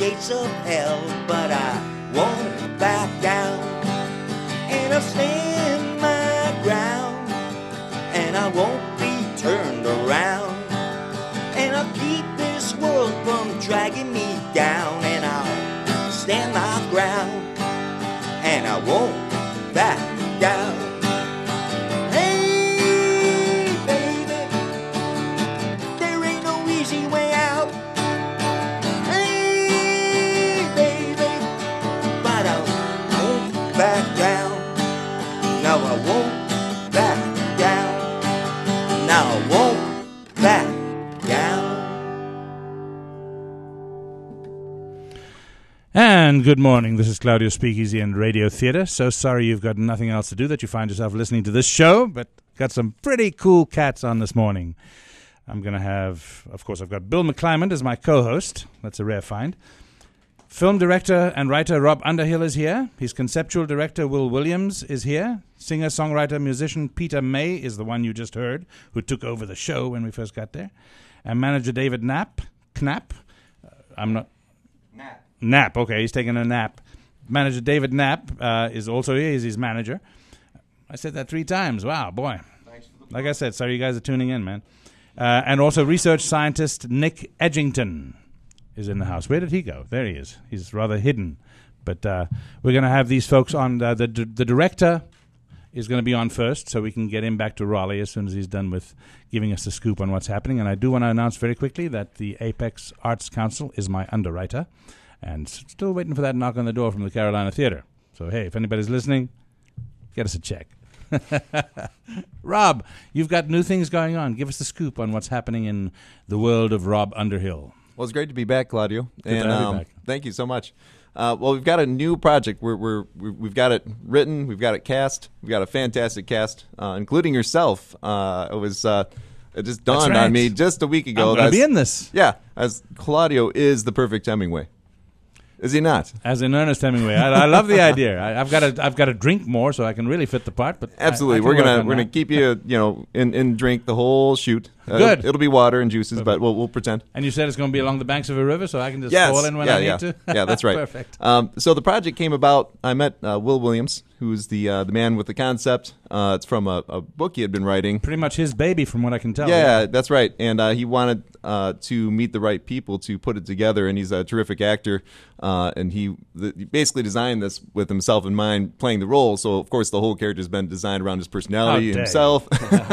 gates of hell, but I won't back down. And I'll stand my ground, and I won't be turned around. And I'll keep this world from dragging me down, and I'll stand my ground, and I won't back down. Hey, baby, there ain't no easy way out. Hey, baby, but I won't back down. No, I won't back down. No, I won't back down. And good morning. This is Claudio Speakeasy and Radio Theatre. So sorry you've got nothing else to do that you find yourself listening to this show, but got some pretty cool cats on this morning. I'm going to have, of course, I've got Bill McClymont as my co-host. That's a rare find. Film director and writer Rob Underhill is here. His conceptual director Will Williams is here. Singer, songwriter, musician Peter May is the one you just heard, who took over the show when we first got there. And manager David Knapp. Knapp, okay, he's taking a nap. Manager David Knapp is also here. He's his manager. I said that 3 times. Wow, boy. Like I said, sorry you guys are tuning in, man. And also research scientist Nick Edgington is in the house. Where did he go? There he is. He's rather hidden. But we're going to have these folks on. The director is going to be on first, so we can get him back to Raleigh as soon as he's done with giving us the scoop on what's happening. And I do want to announce very quickly that the Apex Arts Council is my underwriter. And still waiting for that knock on the door from the Carolina Theatre. So, hey, if anybody's listening, get us a check. Rob, you've got new things going on. Give us the scoop on what's happening in the world of Rob Underhill. Well, it's great to be back, Claudio. Good to have you back. Thank you so much. Well, we've got a new project. We've got it written. We've got it cast. We've got a fantastic cast, including yourself. It just dawned on me just a week ago. I'm going to be in this. Yeah, as Claudio is the perfect Hemingway. Is he not? As in Ernest Hemingway. I love the idea. I've got to drink more so I can really fit the part. But absolutely, we're gonna keep you in drink the whole shoot. Good. It'll be water and juices, but we'll pretend. And you said it's going to be along the banks of a river, so I can just fall in when I need to. Yeah, that's right. Perfect. So the project came about. I met Will Williams, who's the man with the concept. It's from a book he had been writing. Pretty much his baby, from what I can tell. Yeah, that's right. And he wanted to meet the right people to put it together. And he's a terrific actor. And he basically designed this with himself in mind, playing the role. So of course the whole character's been designed around his personality and himself.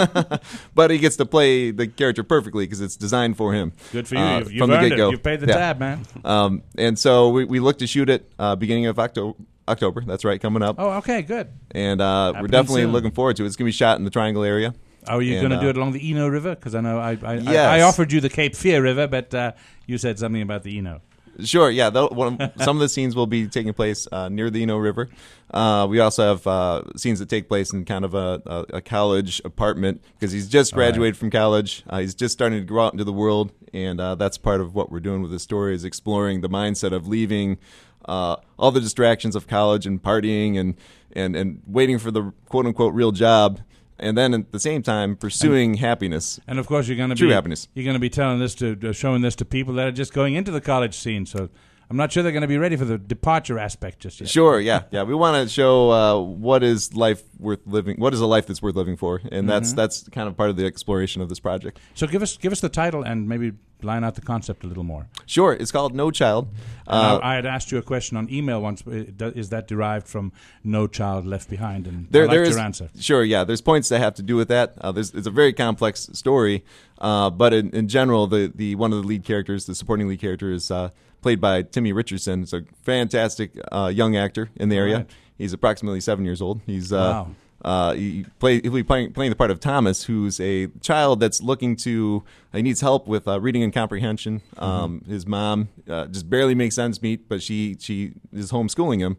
But he gets to play the character perfectly because it's designed for him. Good for you. You've from the earned get-go. it. You've paid the tab, man. And so we look to shoot it beginning of October. That's right, coming up. Oh, okay, good. And we're definitely looking forward to it. It's going to be shot in the Triangle area. Are you going to do it along the Eno River? Because I know yes. I offered you the Cape Fear River, but you said something about the Eno. Sure, yeah. Some of the scenes will be taking place near the Eno River. We also have scenes that take place in kind of a college apartment because he's just graduated from college. He's just starting to go out into the world, and that's part of what we're doing with the story is exploring the mindset of leaving all the distractions of college and partying and waiting for the quote-unquote real job. And then at the same time, pursuing happiness. And of course, you're going to true happiness. You're going to be telling this showing this to people that are just going into the college scene. So I'm not sure they're going to be ready for the departure aspect just yet. Sure, yeah. We want to show what is life worth living. What is a life that's worth living for, and that's kind of part of the exploration of this project. So give us the title and maybe line out the concept a little more. Sure, it's called No Child. I had asked you a question on email once. Is that derived from No Child Left Behind? And I liked your answer. Sure, yeah. There's points that have to do with that. It's a very complex story, but in general, the one of the lead characters, the supporting lead character, is played by Timmy Richardson. He's a fantastic young actor in the area. Right. He's approximately 7 years old. He's wow. He'll be playing the part of Thomas, who's a child that's looking to. He needs help with reading and comprehension. His mom just barely makes ends meet, but she is homeschooling him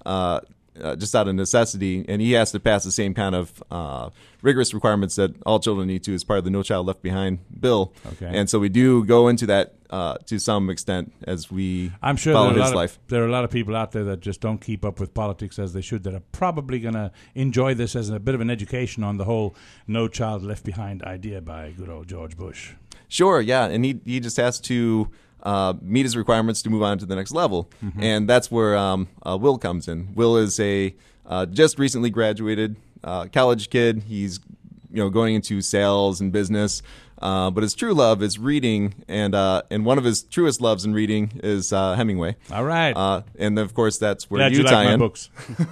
just out of necessity, and he has to pass the same kind of rigorous requirements that all children need to as part of the No Child Left Behind bill. Okay. And so we do go into that to some extent as we follow his life. There are a lot of people out there that just don't keep up with politics as they should that are probably going to enjoy this as a bit of an education on the whole No Child Left Behind idea by good old George Bush. Sure, yeah, and he just has to meet his requirements to move on to the next level. And that's where Will comes in. Will is a just recently graduated college kid. He's going into sales and business. But his true love is reading, and one of his truest loves in reading is Hemingway. All right. And of course, that's where Glad you you tie like my in. books.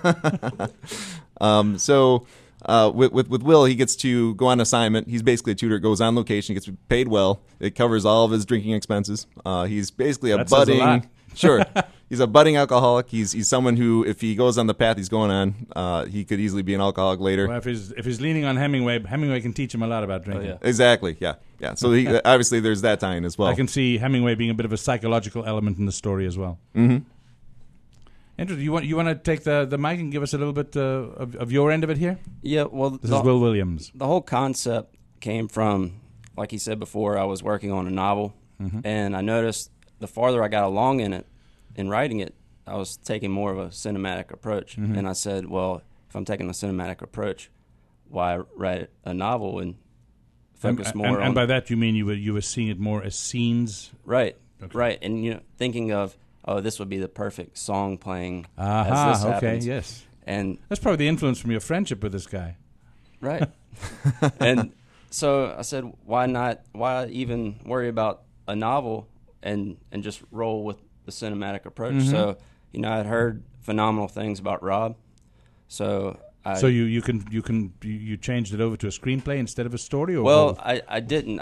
With Will, he gets to go on assignment. He's basically a tutor. Goes on location, gets paid well. It covers all of his drinking expenses. He's basically a That says a lot. budding. Sure. He's a budding alcoholic. He's someone who, if he goes on the path he's going on, he could easily be an alcoholic later. Well, if he's leaning on Hemingway can teach him a lot about drinking. yeah. Exactly. Yeah. So he, obviously there's that tie-in as well. I can see Hemingway being a bit of a psychological element in the story as well. Mm-hmm. Interesting. You want to take the mic and give us a little bit of your end of it here? Yeah, well, This is Will Williams. the whole concept came from, like he said before, I was working on a novel, and I noticed the farther I got along in writing it, I was taking more of a cinematic approach. And I said, well, if I'm taking a cinematic approach, why write a novel and focus more on... And by that you mean you were seeing it more as scenes? Right, Okay. right. And, thinking of, oh, this would be the perfect song playing as Aha, this okay, happens. yes. And That's probably the influence from your friendship with this guy. right. And so I said, why even worry about a novel and just roll with the cinematic approach? So, I'd heard phenomenal things about Rob. So So you changed it over to a screenplay instead of a story? Or well, both? I didn't.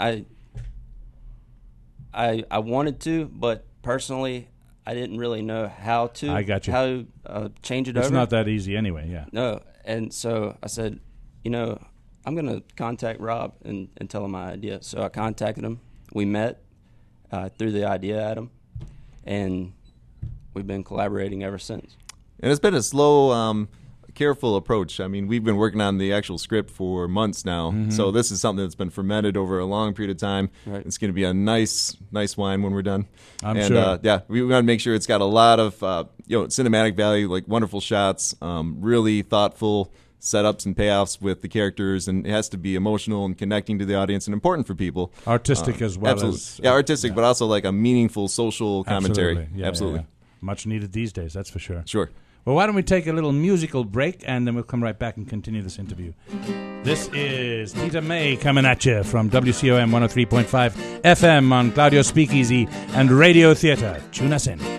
I wanted to, but personally, I didn't really know how to. I got you. How change it over. It's not that easy anyway, yeah. No, and so I said, I'm going to contact Rob and tell him my idea. So I contacted him. We met, threw the idea at him, and we've been collaborating ever since. And it's been a slow, careful approach. I mean, we've been working on the actual script for months now. So this is something that's been fermented over a long period of time. Right. It's going to be a nice wine when we're done. I'm and, sure. Yeah, we want to make sure it's got a lot of cinematic value, like wonderful shots, really thoughtful setups and payoffs with the characters, and it has to be emotional and connecting to the audience and important for people. Artistic as well absolutely. as... artistic, but also like a meaningful social commentary. Absolutely. Yeah, Absolutely. yeah. Much needed these days, that's for sure. Sure. Well, why don't we take a little musical break, and then we'll come right back and continue this interview. This is Peter May coming at you from WCOM 103.5 FM on Claudio Speakeasy and Radio Theatre. Tune us in.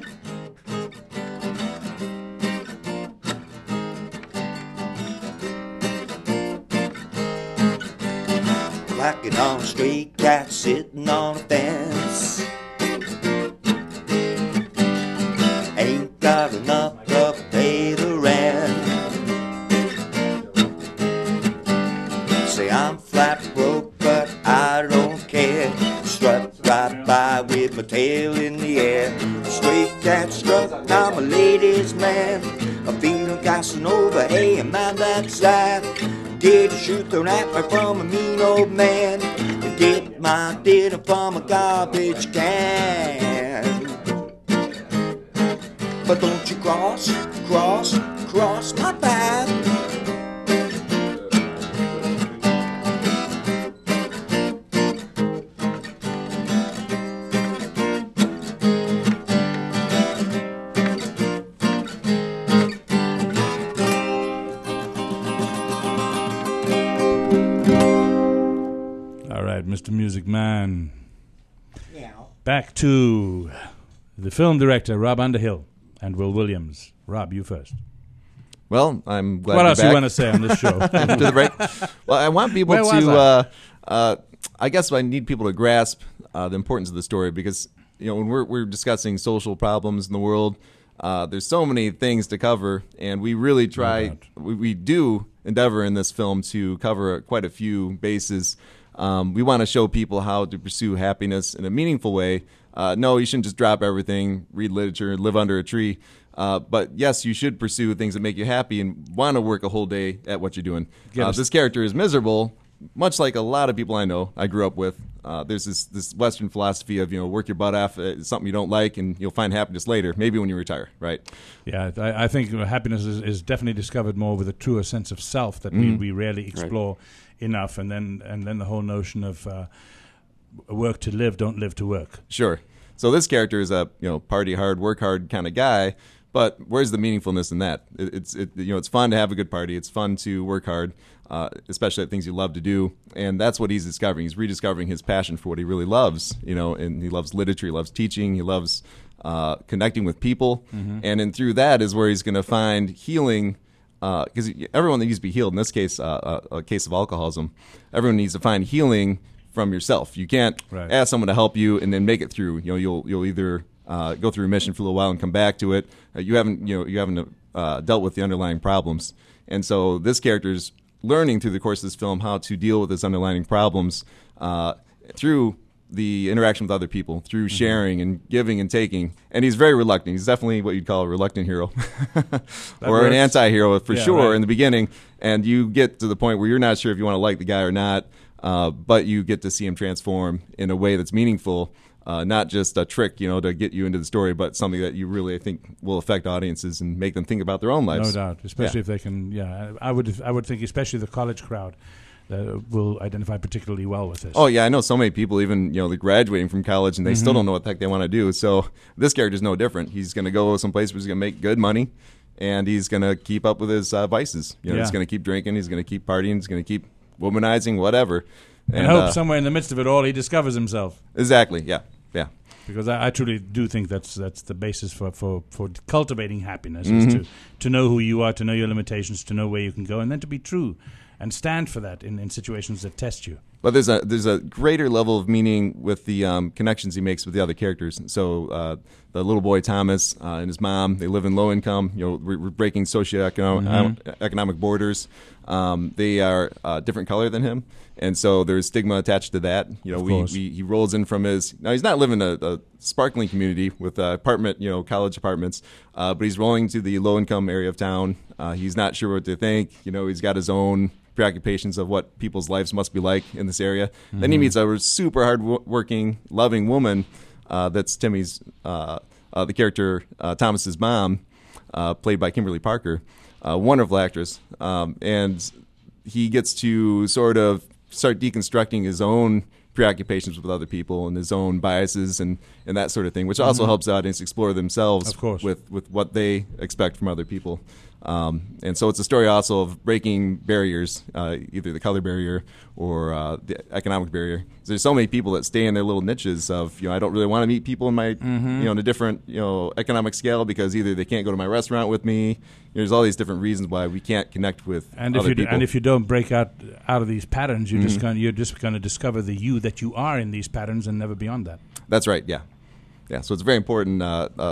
Like on a stray cat sitting on a fence. Ain't got enough to pay the rent. Say I'm flat broke, but I don't care. Strut right by with my tail in the air. Stray cat struck, I'm a ladies' man. I'm feeling Casanova, hey, man, that's that. Get a shoe thrown at me from a mean old man. And get my dinner from a garbage can. But don't you cross my path. All right, Mr. Music Man. Yeah. Back to the film director, Rob Underhill, and Will Williams. Rob, you first. Well, I'm glad What to be else back. you want to say on this show? To the break. Well, I want people Where was to. I guess I need people to grasp the importance of the story, because when we're discussing social problems in the world, there's so many things to cover, and we really try. We do endeavor in this film to cover quite a few bases. We want to show people how to pursue happiness in a meaningful way. No, you shouldn't just drop everything, read literature, live under a tree. But yes, you should pursue things that make you happy and want to work a whole day at what you're doing. This character is miserable, much like a lot of people I know, I grew up with. There's this Western philosophy of, work your butt off at something you don't like, and you'll find happiness later, maybe when you retire, right? Yeah, I think happiness is definitely discovered more with a truer sense of self that we rarely explore enough, and then the whole notion of work to live, don't live to work. Sure. So this character is a party hard, work hard kind of guy. But where's the meaningfulness in that? It's fun to have a good party. It's fun to work hard, especially at things you love to do. And that's what he's discovering. He's rediscovering his passion for what he really loves. And he loves literature. He loves teaching. He loves connecting with people. And through that is where he's going to find healing. Because everyone needs to be healed. In this case, a case of alcoholism, everyone needs to find healing from yourself. You can't ask someone to help you and then make it through. You'll either go through remission for a little while and come back to it. You haven't dealt with the underlying problems, and so this character's learning through the course of this film how to deal with his underlying problems through the interaction with other people, through sharing and giving and taking. And he's very reluctant. He's definitely what you'd call a reluctant hero, or an anti-hero for sure in the beginning. And you get to the point where you're not sure if you want to like the guy or not, but you get to see him transform in a way that's meaningful. Not just a trick, to get you into the story, but something that you really, I think, will affect audiences and make them think about their own lives. No doubt, especially if they can. Yeah, I would think, especially the college crowd, will identify particularly well with this. Oh yeah, I know so many people, even they're graduating from college and they still don't know what the heck they want to do. So this character's no different. He's going to go someplace where he's going to make good money, and he's going to keep up with his vices. He's going to keep drinking. He's going to keep partying. He's going to keep womanizing, whatever. And hope somewhere in the midst of it all, he discovers himself. Exactly. Yeah. Because I truly do think that's the basis for cultivating happiness, is to know who you are, to know your limitations, to know where you can go, and then to be true and stand for that in situations that test you. But there's a greater level of meaning with the connections he makes with the other characters. So the little boy Thomas and his mom, they live in low income. We're breaking socioeconomic borders. They are a different color than him, and so there's stigma attached to that. He rolls in from now he's not living in a sparkling community with college apartments, but he's rolling to the low income area of town. He's not sure what to think. He's got his own preoccupations of what people's lives must be like in this area. Then he meets a super hard-working, loving woman that's Timmy's, the character Thomas's mom, played by Kimberly Parker, wonderful actress. And he gets to sort of start deconstructing his own preoccupations with other people and his own biases and that sort of thing, which also helps the audience explore themselves with what they expect from other people. And so it's a story also of breaking barriers, either the color barrier or the economic barrier. So there's so many people that stay in their little niches of, I don't really want to meet people in my, in a different, economic scale because either they can't go to my restaurant with me. There's all these different reasons why we can't connect with other people. And if you don't break out of these patterns, you're just going to discover the you that you are in these patterns and never beyond that. That's right. Yeah. So it's a very important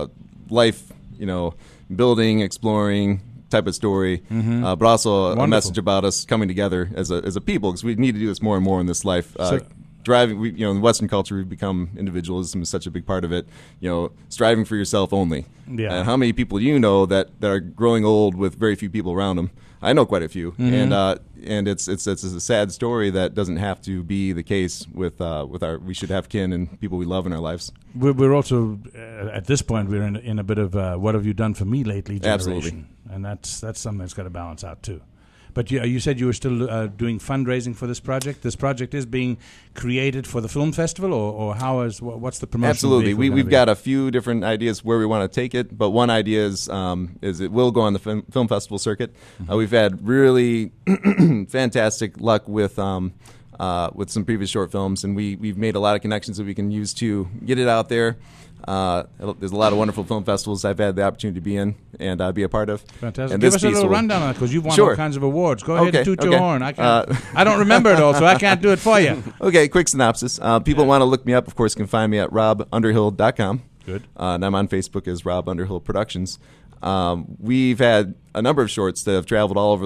life, building, exploring type of story, but also a message about us coming together as a people, because we need to do this more and more in this life. Driving, in Western culture, we've become individualism is such a big part of it. Striving for yourself only. Yeah. And how many people that are growing old with very few people around them? I know quite a few, and it's a sad story that doesn't have to be the case with our. We should have kin and people we love in our lives. We're also at this point we're in a bit of what have you done for me lately generation. Absolutely. And that's something that's got to balance out too. But you said you were still doing fundraising for this project. This project is being created for the film festival, or what's the promotion? Absolutely, we've got a few different ideas where we want to take it. But one idea is it will go on the film festival circuit. We've had really fantastic luck with some previous short films, and we've made a lot of connections that we can use to get it out there. There's a lot of wonderful film festivals I've had the opportunity to be in and be a part of. Fantastic. And give us a little rundown on it, because you've won all kinds of awards. Go ahead and toot your horn. I don't remember it all, so I can't do it for you. Okay, quick synopsis. People want to look me up, of course, can find me at robunderhill.com. Good. And I'm on Facebook as Rob Underhill Productions. We've had a number of shorts that have traveled all over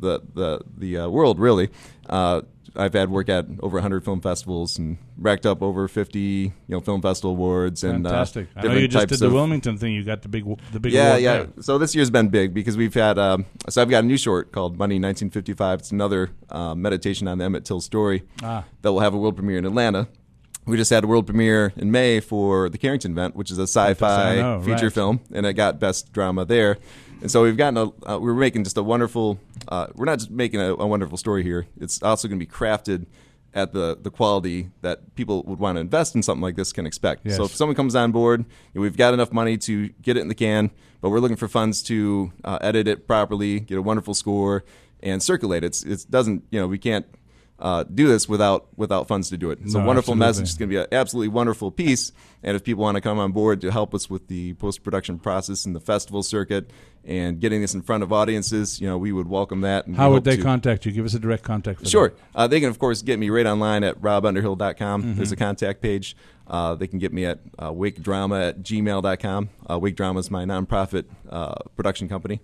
the world, really. I've had work at over 100 film festivals and racked up over 50 film festival awards. Fantastic. And I know you just did the Wilmington thing. You got the big award yeah. there. So this year's been big because we've had so I've got a new short called Money 1955. It's another meditation on the Emmett Till story that will have a world premiere in Atlanta. We just had a world premiere in May for the Carrington Event, which is a sci-fi feature film, and it got best drama there. And so we've gotten we're making just a wonderful. We're not just making a wonderful story here. It's also going to be crafted at the quality that people would want to invest in something like this can expect. Yes. So if someone comes on board, we've got enough money to get it in the can, but we're looking for funds to edit it properly, get a wonderful score, and circulate it. It doesn't, we can't do this without funds to do it. It's a wonderful absolutely. message. It's going to be an absolutely wonderful piece. And if people want to come on board to help us with the post-production process and the festival circuit and getting this in front of audiences, we would welcome that. And How we would hope they to- contact you? Give us a direct contact for Sure. They can, of course, get me right online at robunderhill.com. Mm-hmm. There's a contact page. They can get me at wakedrama@gmail.com. Wake Drama is my nonprofit production company.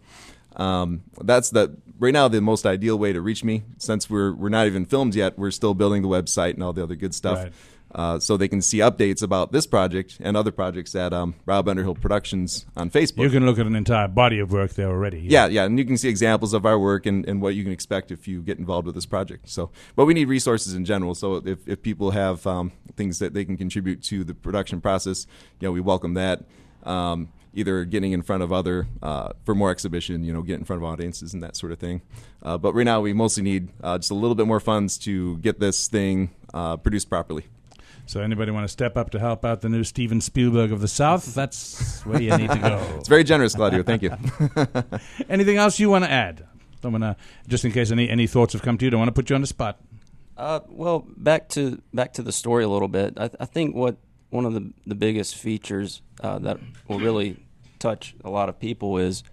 That's right now the most ideal way to reach me. Since we're not even filmed yet, we're still building the website and all the other good stuff. Right. So they can see updates about this project and other projects at Rob Underhill Productions on Facebook. You can look at an entire body of work there already. Yeah, and you can see examples of our work and what you can expect if you get involved with this project. So, but we need resources in general. So if people have things that they can contribute to the production process, we welcome that. Either getting in front of other for more exhibition, get in front of audiences and that sort of thing. But right now we mostly need just a little bit more funds to get this thing produced properly. So anybody want to step up to help out the new Steven Spielberg of the South? That's where you need to go. It's very generous, Claudio. Thank you. Anything else you want to add? Don't want to, just in case any thoughts have come to you. Don't want to put you on the spot. Well, back to the story a little bit. I think one of the biggest features that will really touch a lot of people is,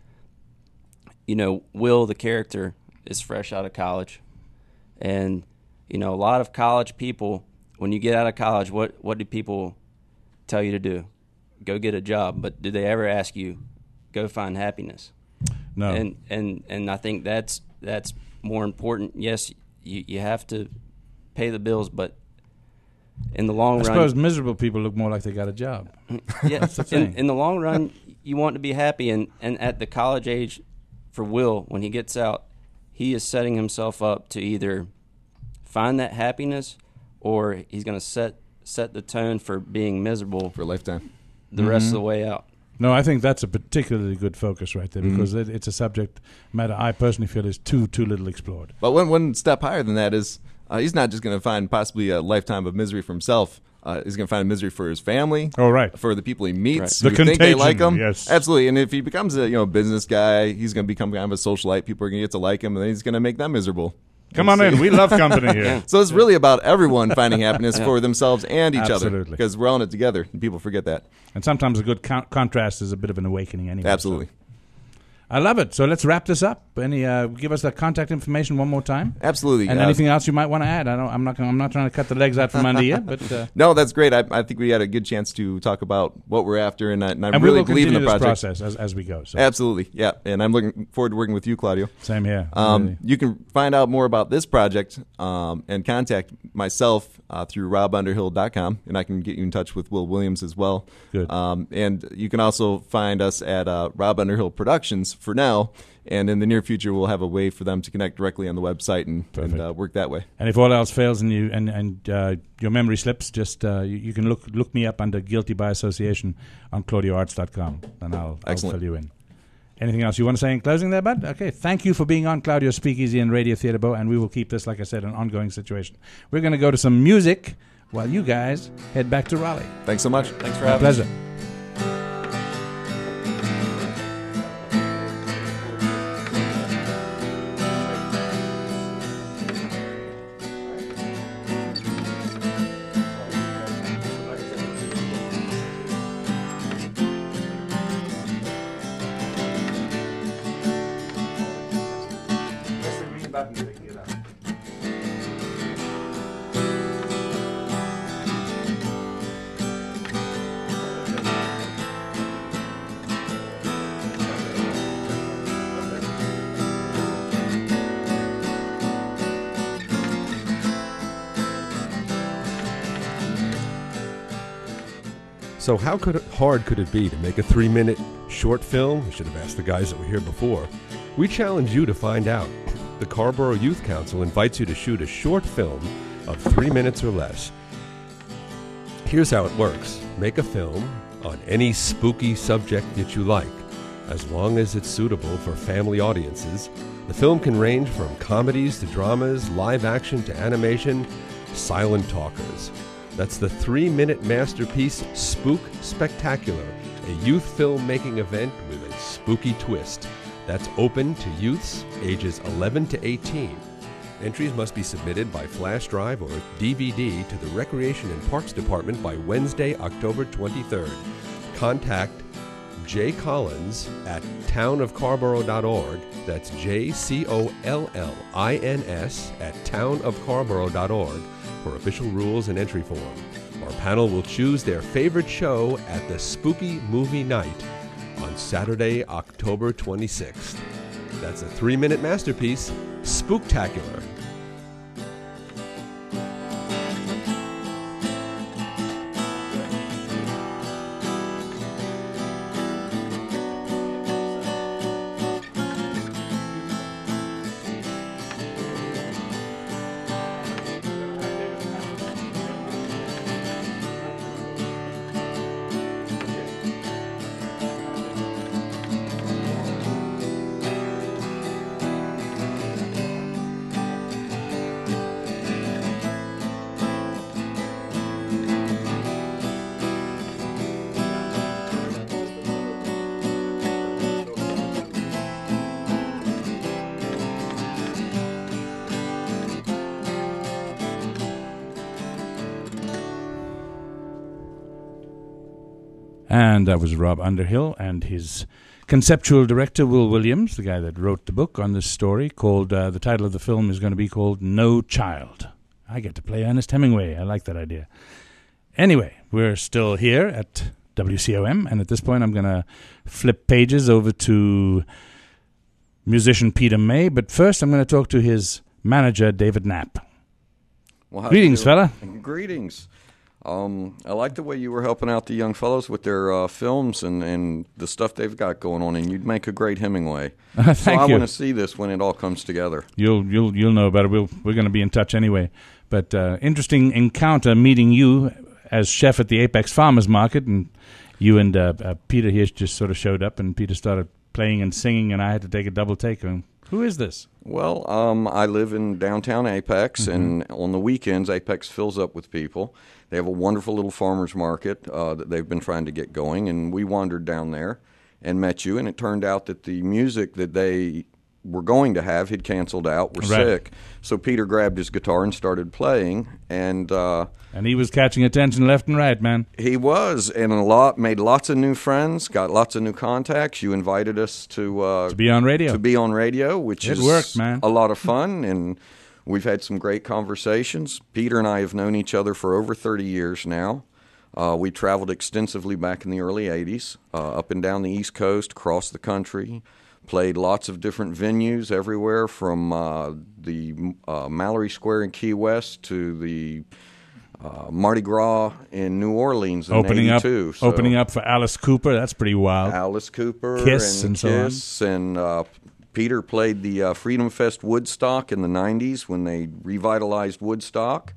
Will, the character, is fresh out of college, and a lot of college people, when you get out of college, what do people tell you to do? Go get a job. But do they ever ask you, go find happiness? No. And I think that's more important. Yes, you have to pay the bills, but in the long I run, suppose miserable people look more like they got a job. yeah, the thing. in the long run, you want to be happy. And at the college age, for Will, when he gets out, he is setting himself up to either find that happiness, or he's going to set the tone for being miserable For a lifetime. the rest of the way out. No, I think that's a particularly good focus right there because it's a subject matter I personally feel is too little explored. But one step higher than that is he's not just going to find possibly a lifetime of misery for himself. He's going to find misery for his family. Oh, right. For the people he meets Right. who The think they like contagion, him. yes. Absolutely. And if he becomes a business guy, he's going to become kind of a socialite. People are going to get to like him, and then he's going to make them miserable. Come on in. We love company here. So it's really about everyone finding happiness for themselves and each other. Absolutely. Because we're all in it together, and people forget that. And sometimes a good contrast is a bit of an awakening anyway. Absolutely. So. I love it. So let's wrap this up. Give us the contact information one more time. Absolutely. And anything else you might want to add? I'm not trying to cut the legs out from under you, but No, that's great. I think we had a good chance to talk about what we're after, and I and really we will believe in continue the this project. process as we go. So. Absolutely, yeah. And I'm looking forward to working with you, Claudio. Same here. Really. You can find out more about this project and contact myself through robunderhill.com, and I can get you in touch with Will Williams as well. Good. And you can also find us at Rob Underhill Productions for now, and in the near future we'll have a way for them to connect directly on the website and work that way. And if all else fails and you your memory slips, just you can look me up under Guilty by Association on ClaudioArts.com, and I'll Excellent. fill you in. Anything else you want to say in closing there, bud? Okay, thank you for being on Claudio Speakeasy and Radio Theatre Bow, and we will keep this, like I said, an ongoing situation. We're going to go to some music while you guys head back to Raleigh. Thanks so much. Thanks for My having me. pleasure. So how hard could it be to make a 3-minute short film? We should have asked the guys that were here before. We challenge you to find out. The Carrboro Youth Council invites you to shoot a short film of 3 minutes or less. Here's how it works. Make a film on any spooky subject that you like. As long as it's suitable for family audiences, the film can range from comedies to dramas, live action to animation. Silent Talkers. That's the 3-minute masterpiece Spook Spectacular, a youth filmmaking event with a spooky twist. That's open to youths ages 11 to 18. Entries must be submitted by flash drive or DVD to the Recreation and Parks Department by Wednesday, October 23rd. Contact Jay Collins at townofcarborough.org. That's JCOLLINS at townofcarborough.org for official rules and entry form. Our panel will choose their favorite show at the Spooky Movie Night on Saturday, October 26th. That's a 3-minute masterpiece, Spooktacular. And that was Rob Underhill and his conceptual director, Will Williams, the guy that wrote the book on this story, called, the title of the film is going to be called No Child. I get to play Ernest Hemingway. I like that idea. Anyway, we're still here at WCOM, and at this point I'm going to flip pages over to musician Peter May, but first I'm going to talk to his manager, David Knapp. Well, how Greetings, you fella. Greetings. I like the way you were helping out the young fellows with their films and the stuff they've got going on, and you'd make a great Hemingway. Thank so I you. want to see this when it all comes together. You'll know about it. We're going to be in touch anyway. But interesting encounter meeting you as chef at the Apex Farmers Market, and you and Peter here just sort of showed up, and Peter started playing and singing, and I had to take a double take. Who is this? Well, I live in downtown Apex, and on the weekends, Apex fills up with people. They have a wonderful little farmers market that they've been trying to get going, and we wandered down there and met you, and it turned out that the music that they were going to have had canceled out, were sick. So Peter grabbed his guitar and started playing, and he was catching attention left and right, man. He was, and made lots of new friends, got lots of new contacts. You invited us to be on radio. Which it is worked, man. A lot of fun, and we've had some great conversations. Peter and I have known each other for over 30 years now. We traveled extensively back in the early 80s, up and down the East Coast, across the country, played lots of different venues everywhere from the Mallory Square in Key West to the Mardi Gras in New Orleans in opening 82. Opening up for Alice Cooper, that's pretty wild. Alice Cooper, Kiss and Kiss, so on. And Peter played the Freedom Fest Woodstock in the 90s when they revitalized Woodstock.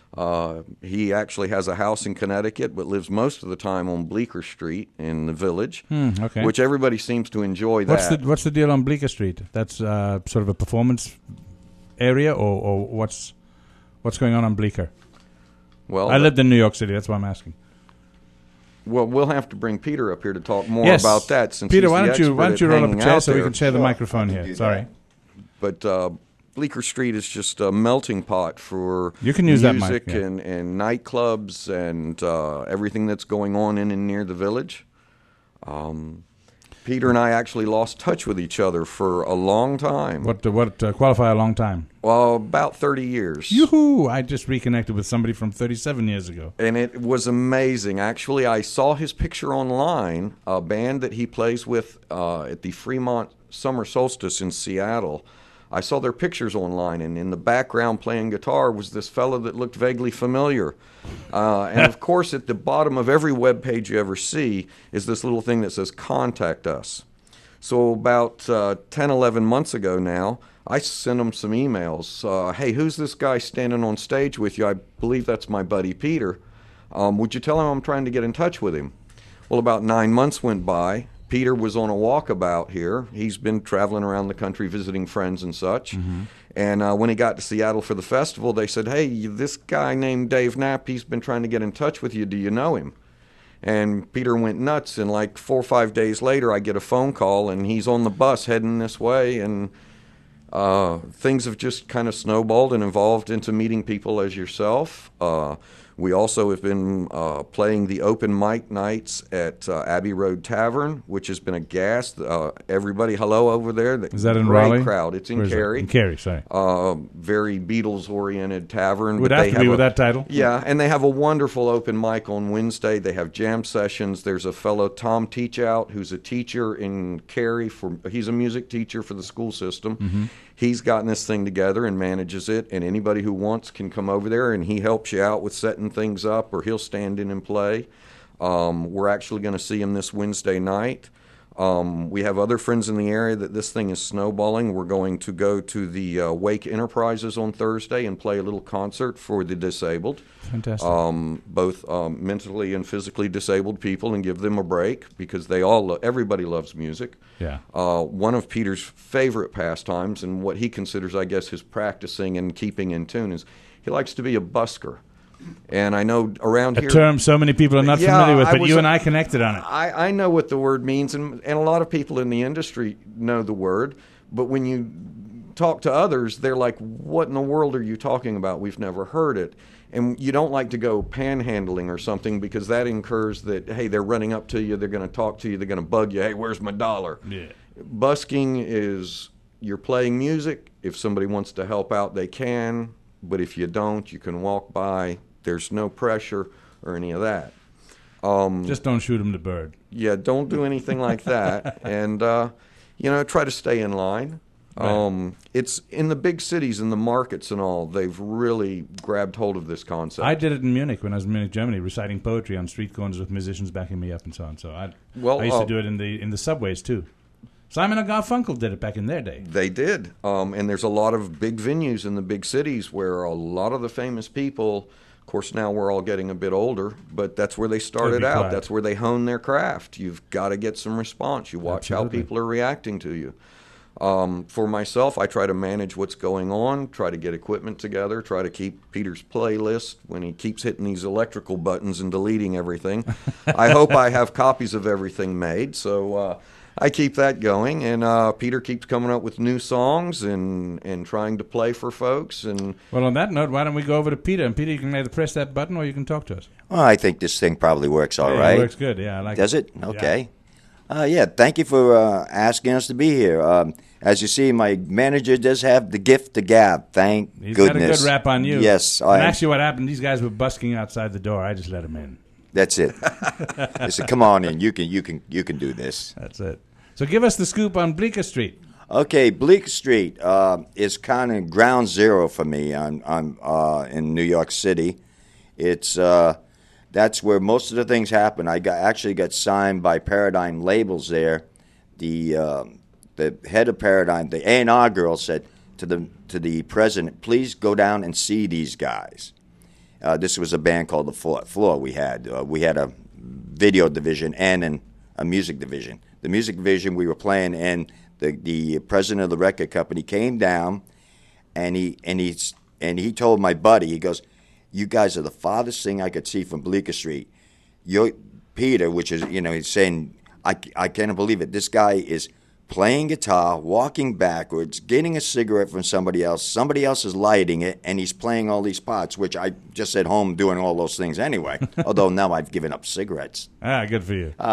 He actually has a house in Connecticut, but lives most of the time on Bleecker Street in the Village, okay. which everybody seems to enjoy that. What's the deal on Bleecker Street? That's sort of a performance area, or what's going on Bleecker? Well, I lived in New York City. That's why I'm asking. Well, we'll have to bring Peter up here to talk more Yes. about that. Since Peter, he's why the don't you expert at roll up a hanging chair out so we there. can share the microphone here? Sorry. But Bleecker Street is just a melting pot for You can use that mic, music yeah. and nightclubs and everything that's going on in and near the Village. Peter and I actually lost touch with each other for a long time. What qualify a long time? Well, about 30 years. Yoo-hoo! I just reconnected with somebody from 37 years ago. And it was amazing. Actually, I saw his picture online, a band that he plays with at the Fremont Summer Solstice in Seattle. I saw their pictures online, and in the background playing guitar was this fellow that looked vaguely familiar. And, of course, at the bottom of every web page you ever see is this little thing that says, Contact Us. So about 10, 11 months ago now, I sent him some emails. Hey, who's this guy standing on stage with you? I believe that's my buddy Peter. Would you tell him I'm trying to get in touch with him? Well, about 9 months went by. Peter was on a walkabout here. He's been traveling around the country visiting friends and such. And when he got to Seattle for the festival, they said, hey, this guy named Dave Knapp, he's been trying to get in touch with you. Do you know him? And Peter went nuts, and like 4 or 5 days later, I get a phone call, and he's on the bus heading this way, and things have just kind of snowballed and evolved into meeting people as yourself. We also have been playing the open mic nights at Abbey Road Tavern, which has been a gas. Everybody, hello over there. Is that in great Raleigh? Crowd. It's in Cary. In Cary, sorry. Very Beatles-oriented tavern. Would have to be with that title. Yeah, and they have a wonderful open mic on Wednesday. They have jam sessions. There's a fellow, Tom Teachout, who's a teacher in Cary. He's a music teacher for the school system. He's gotten this thing together and manages it, and anybody who wants can come over there, and he helps you out with setting things up, or he'll stand in and play. We're actually going to see him this Wednesday night. We have other friends in the area that this thing is snowballing. We're going to go to the Wake Enterprises on Thursday and play a little concert for the disabled. Fantastic. Both mentally and physically disabled people, and give them a break, because everybody loves music. Yeah. One of Peter's favorite pastimes, and what he considers, I guess, his practicing and keeping in tune, is he likes to be a busker. And I know around here, a term so many people are not familiar with, but you and I connected on it. I know what the word means, and a lot of people in the industry know the word, but when you talk to others, they're like, what in the world are you talking about? We've never heard it. And you don't like to go panhandling or something, because that incurs that, hey, they're running up to you, they're going to talk to you, they're going to bug you, hey, where's my dollar? Yeah. Busking is you're playing music. If somebody wants to help out, they can, but if you don't, you can walk by. There's no pressure or any of that. Just don't shoot him the bird. Yeah, don't do anything like that. And, try to stay in line. Right. It's in the big cities and the markets and all, they've really grabbed hold of this concept. I did it in Munich when I was in Munich, Germany, reciting poetry on street corners with musicians backing me up and so on. So I used to do it in the subways, too. Simon and Garfunkel did it back in their day. They did. And there's a lot of big venues in the big cities where a lot of the famous people... Of course, now we're all getting a bit older, but that's where they started out. That's where they honed their craft. You've got to get some response. You watch how people are reacting to you. For myself, I try to manage what's going on, try to get equipment together, try to keep Peter's playlist when he keeps hitting these electrical buttons and deleting everything. I hope I have copies of everything made, so I keep that going, and Peter keeps coming up with new songs and trying to play for folks. And well, on that note, why don't we go over to Peter? And Peter, you can either press that button or you can talk to us. Well, I think this thing probably works all right. It works good, yeah. I like Does it? Okay. Yeah, thank you for asking us to be here. As you see, my manager does have the gift to gab. Thank He's goodness. got a good rap on you. Yes. And actually what happened, these guys were busking outside the door. I just let them in. That's it. I said, come on in. You can do this. That's it. So give us the scoop on Bleecker Street. Okay, Bleecker Street is kind of ground zero for me in New York City. It's that's where most of the things happen. I actually got signed by Paradigm Labels there. The head of Paradigm, the A&R girl, said to the president, "Please go down and see these guys." This was a band called The Fourth Floor. We had a video division and a music division. The music division we were playing, and the president of the record company came down, and he told my buddy, he goes, "You guys are the farthest thing I could see from Bleecker Street. You're Peter," which is, he's saying, I can't believe it. This guy is playing guitar, walking backwards, getting a cigarette from somebody else is lighting it, and he's playing all these parts, which I just at home doing all those things anyway, although now I've given up cigarettes. Good for you.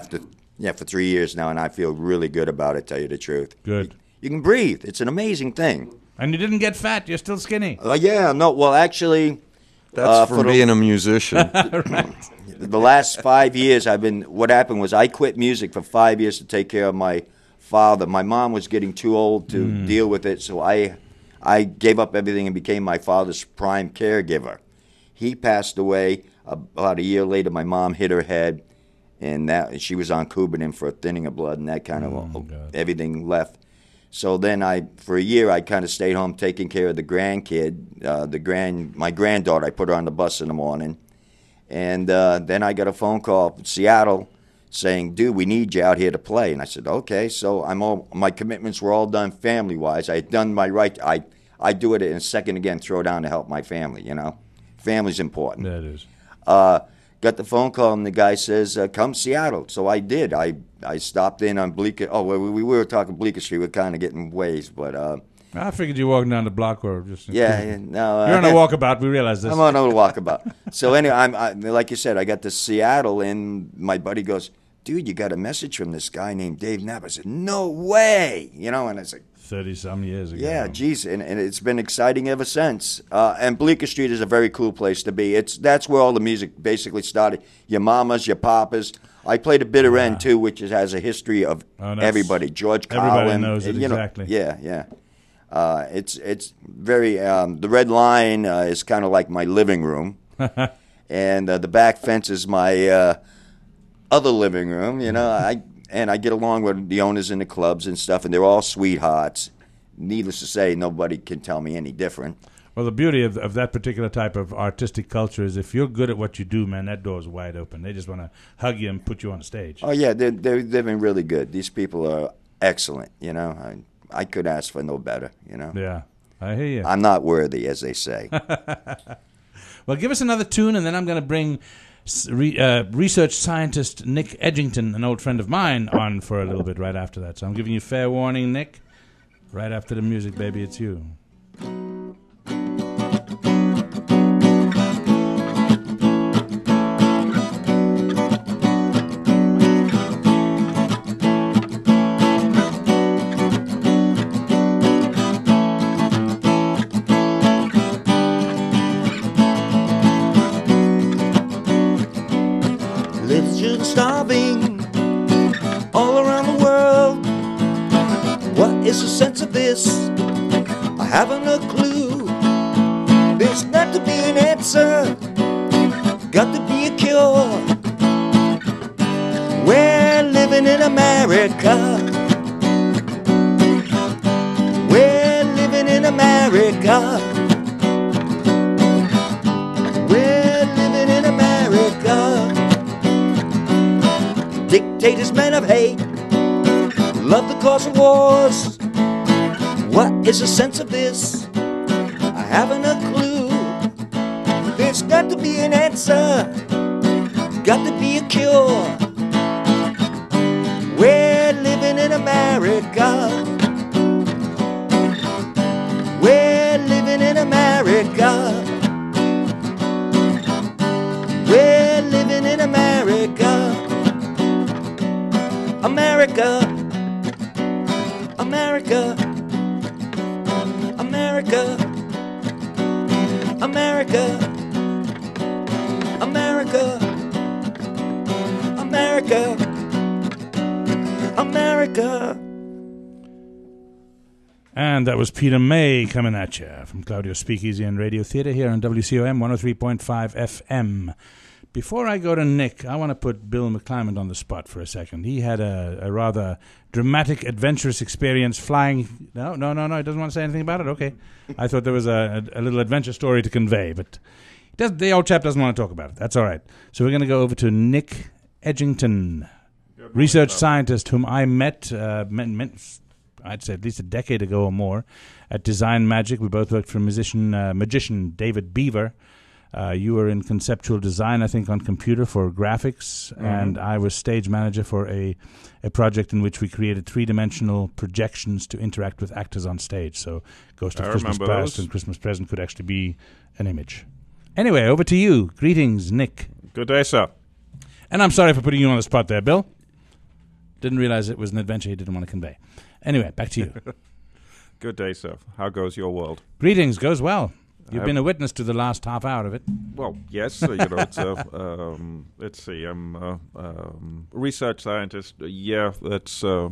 For 3 years now, and I feel really good about it, tell you the truth. Good. You can breathe. It's an amazing thing. And you didn't get fat. You're still skinny. Actually... That's from being a musician. Right. The last 5 years, what happened was I quit music for 5 years to take care of my father. My mom was getting too old to deal with it, so I gave up everything and became my father's prime caregiver. He passed away about a year later. My mom hit her head, and she was on Coumadin for a thinning of blood, and that kind of everything left. So then for a year, I kind of stayed home taking care of the grandkid, my granddaughter. I put her on the bus in the morning. And then I got a phone call from Seattle saying, dude, we need you out here to play. And I said, okay. So my commitments were all done family-wise. I had done my right. I do it in a second again, throw down to help my family, you know. Family's important. That is. Got the phone call, and the guy says, come Seattle. So I did. I stopped in on Bleecker. Oh, well, we were talking Bleecker Street. We're kind of getting ways, but... I figured you were walking down the block or just... Yeah, no. You're on a walkabout. We realize this. I'm on a walkabout. So anyway, like you said, I got to Seattle, and my buddy goes, dude, you got a message from this guy named Dave Knapp. I said, no way. You know, and I was like... 30-some years ago. Yeah, geez, and it's been exciting ever since. And Bleecker Street is a very cool place to be. That's where all the music basically started. Your mamas, your papas. I played a Bitter End, too, which has a history of everybody. George Carlin. Everybody knows it, exactly. Yeah. It's very the Red Line is kind of like my living room, and the back fence is my other living room. You know, I get along with the owners in the clubs and stuff, and they're all sweethearts. Needless to say, nobody can tell me any different. Well, the beauty of that particular type of artistic culture is if you're good at what you do, man, that door's wide open. They just want to hug you and put you on stage. Oh yeah, they've been really good. These people are excellent. You know. I could ask for no better, you know. Yeah, I hear you. I'm not worthy, as they say. Well, give us another tune, and then I'm going to bring research scientist Nick Edgington, an old friend of mine, on for a little bit right after that. So I'm giving you fair warning, Nick. Right after the music, baby, it's you. Starving all around the world. What is the sense of this? I haven't a clue. There's got to be an answer, got to be a cure. We're living in America. We're living in America. We're living in America. Dictators, men of hate, love the cause of wars. What is the sense of this? I haven't a clue. There's got to be an answer, got to be a cure. We're living in America. We're living in America. We're living in America. America, America, America, America, America, America, America. And that was Peter May coming at you from Claudio Speakeasy and Radio Theatre here on WCOM 103.5 FM. Before I go to Nick, I want to put Bill McClymont on the spot for a second. He had a rather dramatic, adventurous experience flying. No, he doesn't want to say anything about it? Okay. I thought there was a little adventure story to convey, but the old chap doesn't want to talk about it. That's all right. So we're going to go over to Nick Edgington, research scientist whom I met, I'd say at least a decade ago or more, at Design Magic. We both worked for magician David Beaver. You were in conceptual design, I think, on computer for graphics, and I was stage manager for a project in which we created three-dimensional projections to interact with actors on stage. So Ghost of Christmas Past and Christmas Present could actually be an image. Anyway, over to you. Greetings, Nick. Good day, sir. And I'm sorry for putting you on the spot there, Bill. Didn't realize it was an adventure he didn't want to convey. Anyway, back to you. Good day, sir. How goes your world? Greetings. Goes well. You've been a witness to the last half hour of it. Well, yes. It's let's see. I'm a research scientist. Yeah, that's. At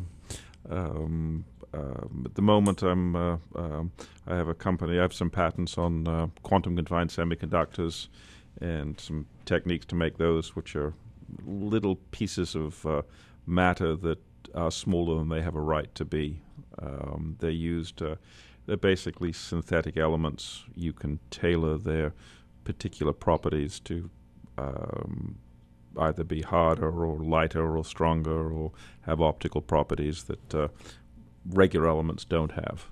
the moment, I have a company. I have some patents on quantum confined semiconductors and some techniques to make those, which are little pieces of matter that are smaller than they have a right to be. They're used. They're basically synthetic elements. You can tailor their particular properties to either be harder or lighter or stronger or have optical properties that regular elements don't have.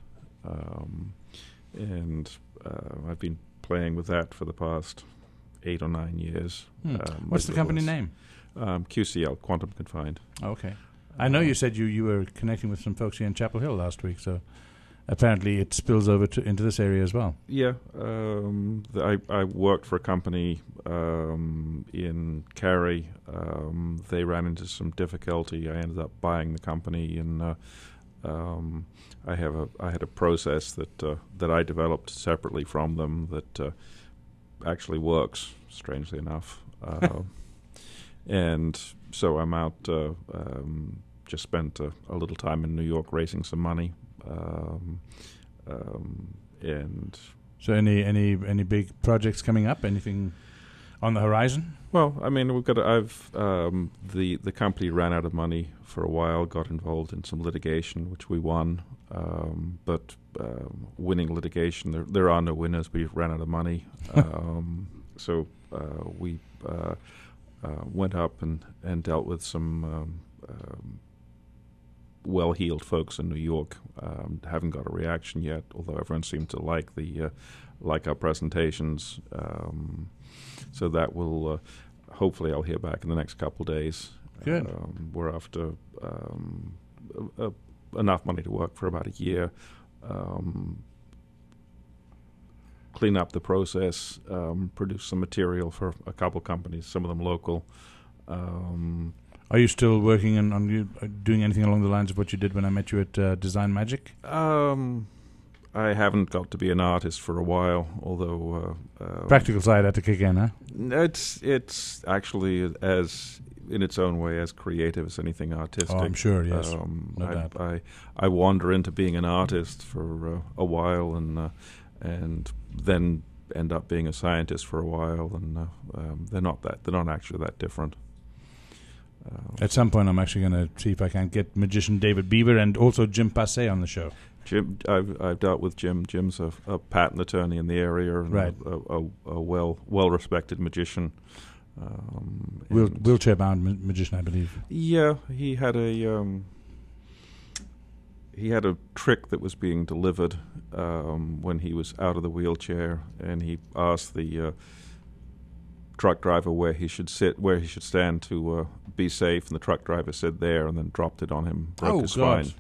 And I've been playing with that for the past 8 or 9 years. What's the company name? QCL, Quantum Confined. Okay. I know you said you were connecting with some folks here in Chapel Hill last week, so apparently it spills over into this area as well. Yeah. I worked for a company in Cary. They ran into some difficulty. I ended up buying the company, and I had a process that I developed separately from them that actually works, strangely enough. And so I'm out, just spent a little time in New York raising some money. And so any big projects coming up? Anything on the horizon? Well, I mean, the company ran out of money for a while, got involved in some litigation, which we won. But winning litigation, there are no winners. We ran out of money. So we went up and dealt with some well-heeled folks in New York. Haven't got a reaction yet, although everyone seemed to like our presentations. So that will hopefully I'll hear back in the next couple of days. Good. We're after enough money to work for about a year. Clean up the process, produce some material for a couple companies, some of them local. Are you still working on doing anything along the lines of what you did when I met you at Design Magic? I haven't got to be an artist for a while, although practical side had to kick in, huh? It's actually as in its own way as creative as anything artistic. Oh, I'm sure, yes. No doubt. I wander into being an artist for a while, and then end up being a scientist for a while, and they're not actually that different. At some point, I'm actually going to see if I can get magician David Bieber and also Jim Passe on the show. Jim, I've dealt with Jim. Jim's a patent attorney in the area, and right. a well respected magician. Wheelchair bound magician, I believe. Yeah, he had a trick that was being delivered when he was out of the wheelchair, and he asked the truck driver where he should stand to be safe, and the truck driver said there, and then dropped it on him, broke his spine.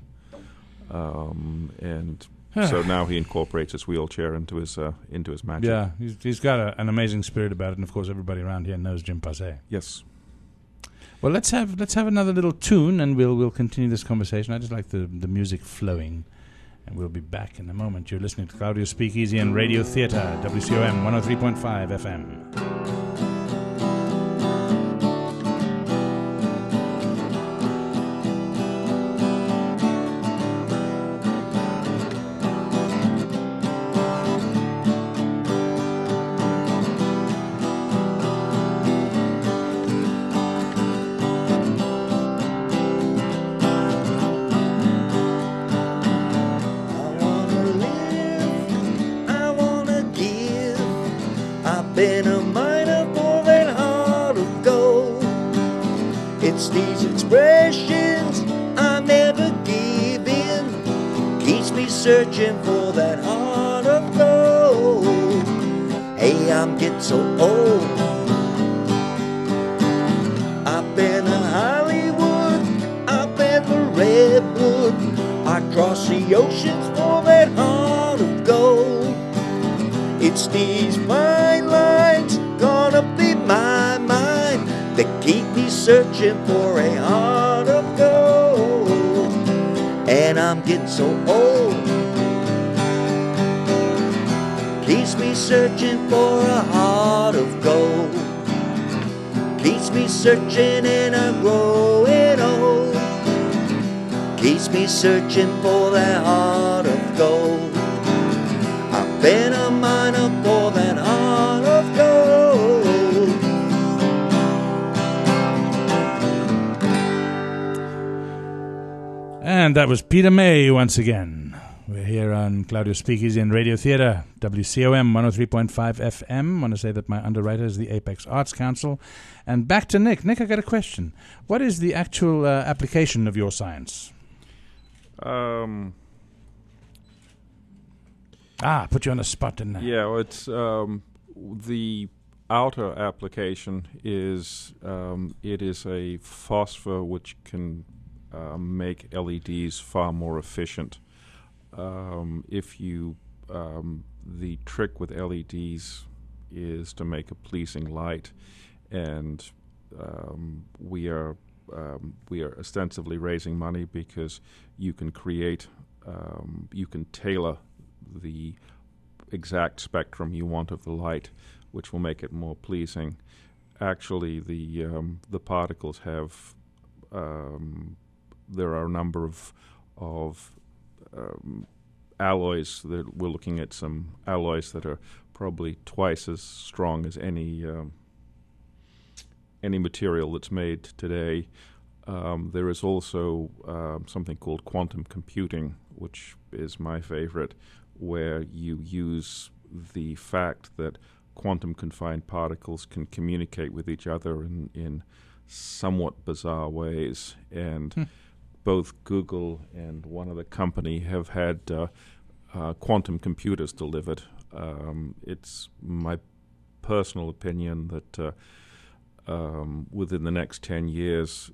And so now he incorporates his wheelchair into his magic. Yeah, he's got an amazing spirit about it, and of course everybody around here knows Jim Passe. Yes. Well, let's have another little tune, and we'll continue this conversation. I just like the music flowing, and we'll be back in a moment. You're listening to Claudio Speakeasy and Radio Theatre, WCOM 103.5 FM. Been a miner for that heart of gold. It's these expressions I never give in, keeps me searching for that heart of gold. Hey, I'm getting so old. I've been in Hollywood, I've been the redwood, I cross the oceans for that heart of gold. It's these fine lines, gonna be my mind, that keep me searching for a heart of gold. And I'm getting so old, keeps me searching for a heart of gold. Keeps me searching and I'm growing old. Keeps me searching for that heart of gold. I've been a miner for that heart of gold. And that was Peter May once again We're here on Claudio Speakeasy and Radio Theatre, WCOM 103.5 FM. I want to say that my underwriter is the Apex Arts Council. And back to Nick. Nick, I got a question. What is the actual application of your science? Um, Put you on the spot, didn't I? Yeah, well, it's the outer application is it is a phosphor which can make LEDs far more efficient. The trick with LEDs is to make a pleasing light, and we are ostensibly raising money because you can you can tailor the exact spectrum you want of the light, which will make it more pleasing. Actually, the particles have there are a number of alloys that we're looking at, some alloys that are probably twice as strong as any material that's made today. There is also something called quantum computing, which is my favorite, where you use the fact that quantum confined particles can communicate with each other in somewhat bizarre ways. And both Google and one other company have had quantum computers delivered. It's my personal opinion that within the next 10 years,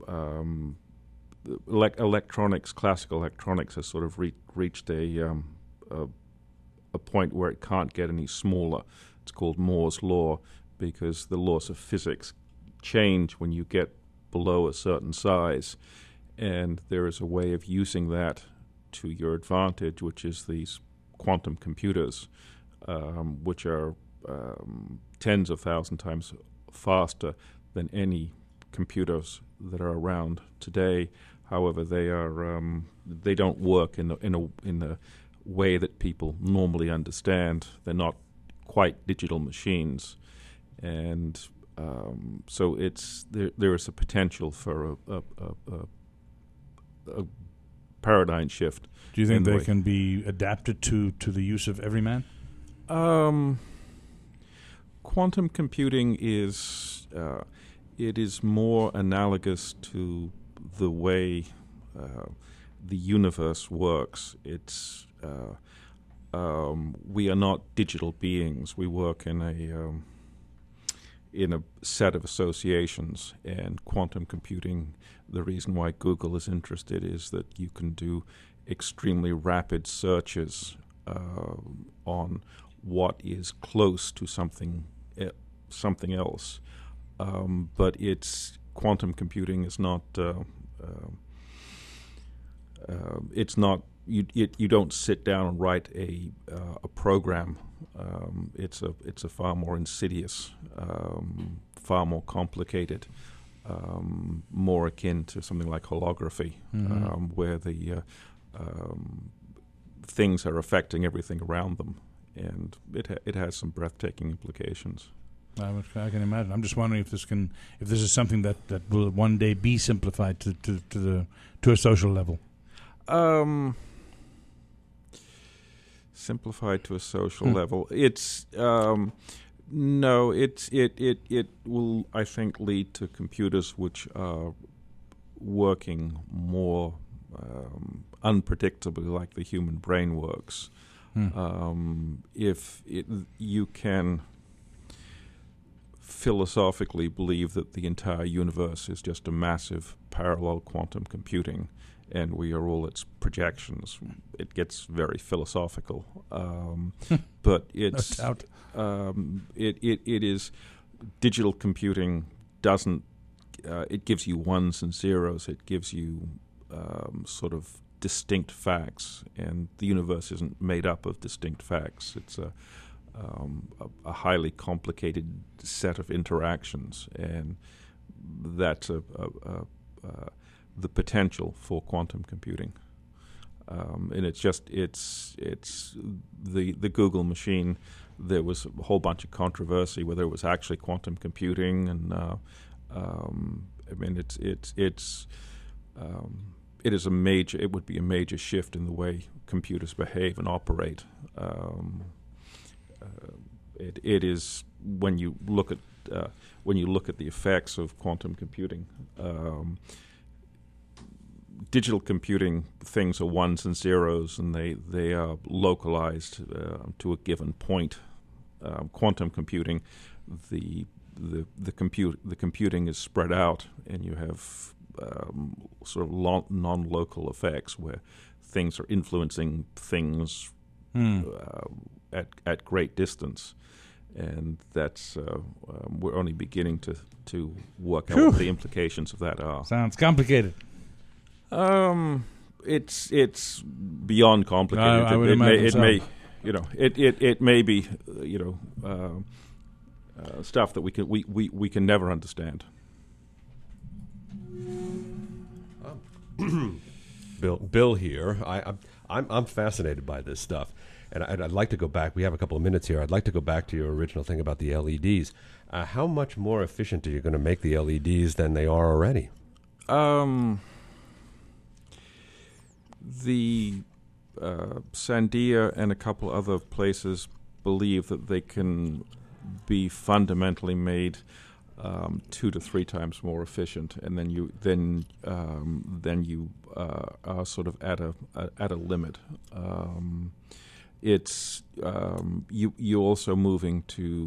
classical electronics has sort of reached a point where it can't get any smaller. It's called Moore's law, because the laws of physics change when you get below a certain size. And there is a way of using that to your advantage, which is these quantum computers, which are tens of thousands times faster than any computers that are around today. However, they don't work in the way that people normally understand. They're not quite digital machines, and so there is a potential for a paradigm shift. Do you think they can be adapted to the use of every man? Quantum computing is it is more analogous to the way the universe works. It's we are not digital beings. We work in a set of associations, and quantum computing, the reason why Google is interested is that you can do extremely rapid searches on what is close to something else. But quantum computing is not. It's not. You don't sit down and write a program. It's a far more insidious, far more complicated, more akin to something like holography, where the things are affecting everything around them, and it has some breathtaking implications. I can imagine. I'm just wondering if this is something that will one day be simplified to a social level. Simplified to a social level. It's no. It will, I think, lead to computers which are working more unpredictably, like the human brain works. If you can philosophically believe that the entire universe is just a massive parallel quantum computing, and we are all its projections, it gets very philosophical. But it's No doubt. it is digital computing doesn't. It gives you ones and zeros. It gives you sort of distinct facts, and the universe isn't made up of distinct facts. It's a highly complicated set of interactions, and that's the potential for quantum computing. And it's the Google machine. There was a whole bunch of controversy whether it was actually quantum computing, and I mean it would be a major shift in the way computers behave and operate. It is when you look at the effects of quantum computing. Digital computing things are ones and zeros, and they are localized to a given point. Quantum computing, the computing is spread out, and you have sort of non-local effects where things are influencing things at great distance, and that's we're only beginning to work out what the implications of that are. Sounds complicated. It's beyond complicated. I would imagine so. It may be stuff that we can never understand. Bill here. I'm fascinated by this stuff, and I'd like to go back. We have a couple of minutes here. I'd like to go back to your original thing about the LEDs. How much more efficient are you going to make the LEDs than they are already? The Sandia and a couple other places believe that they can be fundamentally made 2 to 3 times more efficient, and then you are sort of at a limit. It's you also moving to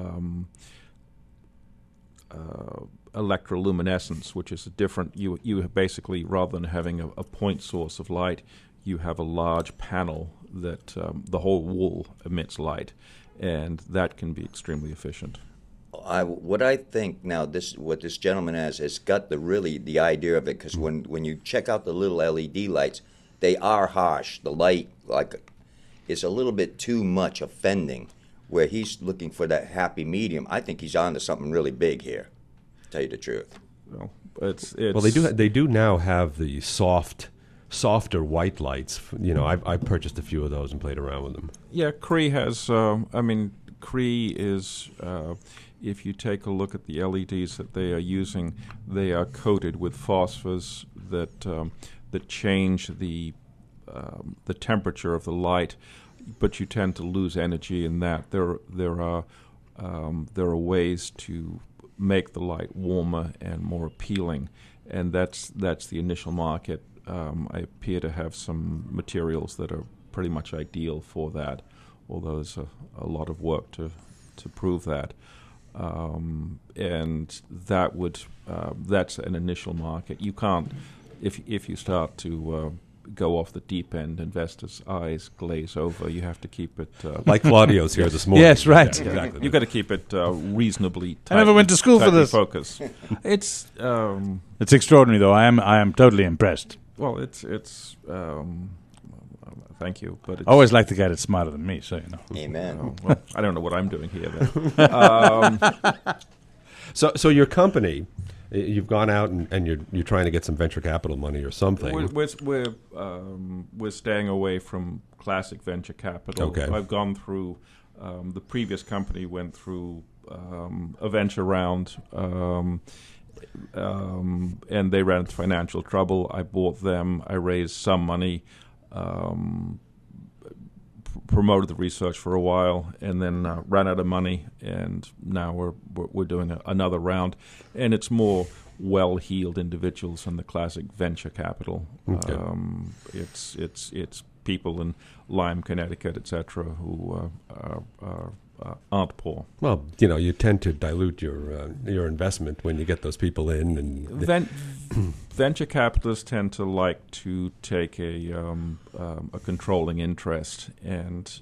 electroluminescence, which is a different. You basically, rather than having a point source of light, you have a large panel that the whole wall emits light, and that can be extremely efficient. What I think now, what this gentleman has got the idea of it, because when you check out the little LED lights, they are harsh. The light is a little bit too much offending. Where he's looking for that happy medium, I think he's on to something really big here. To tell you the truth. Well, it's well, they do now have the softer white lights. I purchased a few of those and played around with them. Yeah, Cree has. Cree is. If you take a look at the LEDs that they are using, they are coated with phosphors that change the temperature of the light, but you tend to lose energy in that. There are ways to make the light warmer and more appealing, and that's the initial market. I appear to have some materials that are pretty much ideal for that, although there's a lot of work to prove that. And that would that's an initial market. You can't if you start to go off the deep end, investors' eyes glaze over. You have to keep it like Claudio's here this morning. Yes, right. Yeah, exactly. You've got to keep it reasonably tight. I never went to school for this. Focus. It's extraordinary, though. I am totally impressed. Well, it's thank you, but I always like the guy that's smarter than me. So you know. Amen. Well, I don't know what I'm doing here then. So your company. You've gone out and you're trying to get some venture capital money or something. We're staying away from classic venture capital. Okay. I've gone through the previous company went through a venture round, and they ran into financial trouble. I bought them. I raised some money. Promoted the research for a while, and then ran out of money, and now we're doing another round, and it's more well-heeled individuals than the classic venture capital. Okay. It's people in Lyme, Connecticut, etc., who aren't poor. Well, you tend to dilute your investment when you get those people in, and venture capitalists tend to like to take a controlling interest, and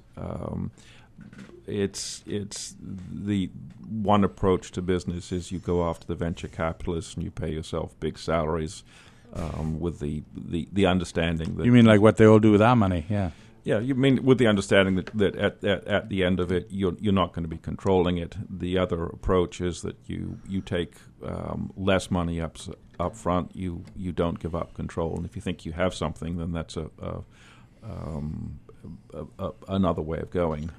it's the one approach to business is you go after the venture capitalists and you pay yourself big salaries with the understanding that you mean like what they all do with our money, yeah. Yeah, you mean with the understanding that at the end of it, you're not going to be controlling it. The other approach is that you take less money up front. You don't give up control, and if you think you have something, then that's another way of going.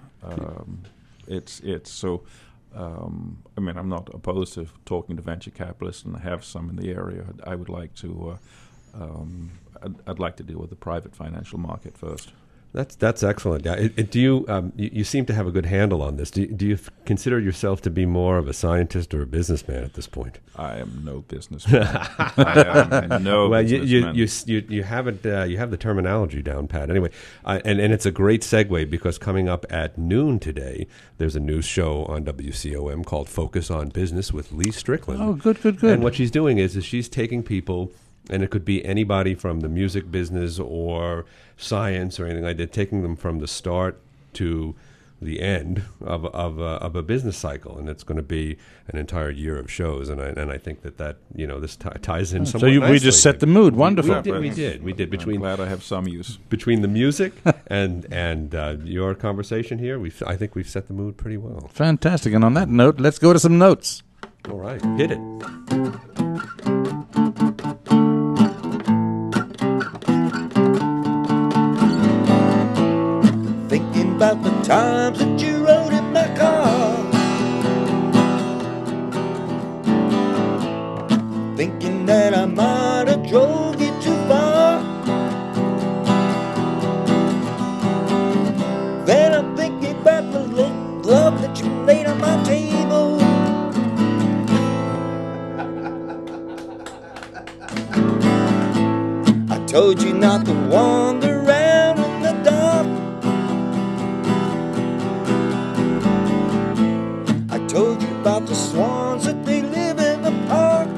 I'm not opposed to talking to venture capitalists, and I have some in the area. I would like to. I'd like to deal with the private financial market first. That's excellent. Do you seem to have a good handle on this? Do you consider yourself to be more of a scientist or a businessman at this point? I am no businessman. I am no well, businessman. you have it. You have the terminology down pat. Anyway, and it's a great segue because coming up at noon today, there's a news show on WCOM called Focus on Business with Lee Strickland. Oh, good. And what she's doing is she's taking people, and it could be anybody from the music business or science or anything like that, taking them from the start to the end of a business cycle, and it's going to be an entire year of shows, and I think that this ties in. So we just set the mood. Wonderful. We did. I'm glad I have some use between the music and your conversation here. I think we've set the mood pretty well. Fantastic. And on that note, let's go to some notes. All right, hit it. About the times that you rode in my car, thinking that I might have drove you too far. Then I'm thinking about the love that you laid on my table. I told you not to wander around in the dark. Told you about the swans that they live in the park.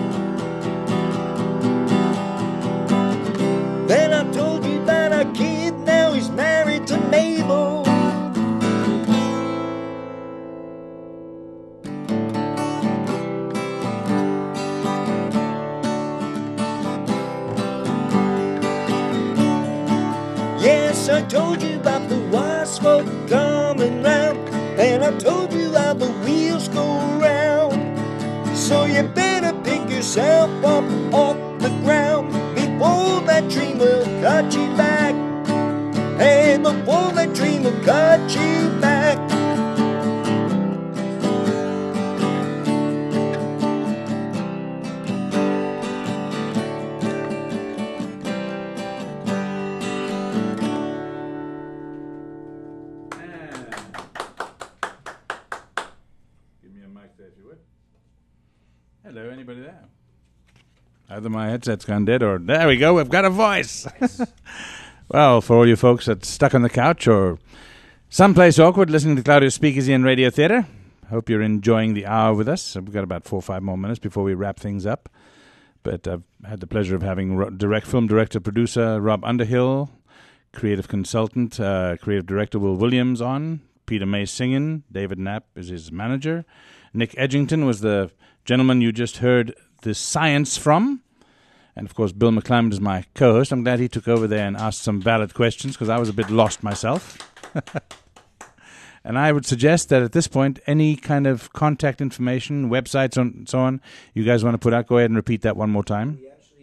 Then I told you about our kid, now he's married to Mabel. Yes, I told you about the white smoke coming round, and I told you how the wheels go round. So you better pick yourself up off the ground before that dream will cut you back. Hey, before that dream will cut you back. Hello, anybody there? Either my headset's gone dead or... There we go, we've got a voice. Well, for all you folks that's stuck on the couch or someplace awkward listening to Claudio Speakeasy and Radio Theatre, hope you're enjoying the hour with us. We've got about 4 or 5 more minutes before we wrap things up. But I've had the pleasure of having film director-producer Rob Underhill, creative consultant, creative director Will Williams on, Peter May singing, David Knapp is his manager, Nick Edgington was the gentleman you just heard the science from. And, of course, Bill McClymont is my co-host. I'm glad he took over there and asked some valid questions because I was a bit lost myself. And I would suggest that at this point, any kind of contact information, websites, and so on, you guys want to put out, go ahead and repeat that one more time.